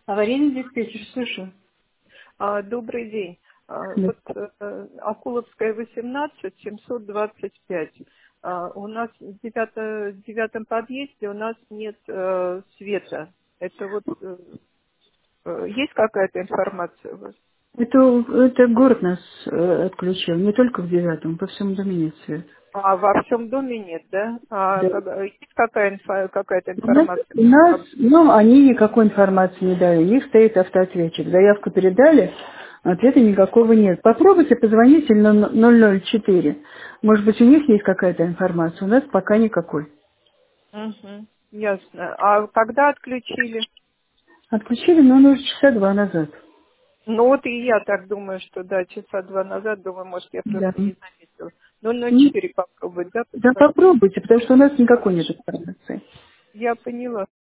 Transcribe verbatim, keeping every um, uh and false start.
Аварийный диспетчер, слышу. А, Добрый день. А, Да. Вот э, Акуловская, восемнадцать, семьсот двадцать пять. А, У нас в девято- в девятом подъезде у нас нет э, света. Это вот э, э, есть какая-то информация у вас? Это, это город нас э, отключил, не только в девятом, по всему доме нет света. А во всем доме нет, да? А Да. как- есть какая инфа- какая-то У нас, информация? у нас, ну, они никакой информации не дали, у них стоит автоответчик. Заявку передали, ответа никакого нет. Попробуйте позвоните на ноль ноль четыре. Может быть, у них есть какая-то информация, у нас пока никакой. Мгм. Ясно. А когда отключили? Отключили, но ну, уже часа два назад. Ну вот и я так думаю, что да, часа два назад, думаю, может, я Да. просто не заметила. ноль ноль Ну, четыре попробовать, да, да позвонить? попробуйте, потому что у нас никакой нет Хорошо. информации. Я поняла.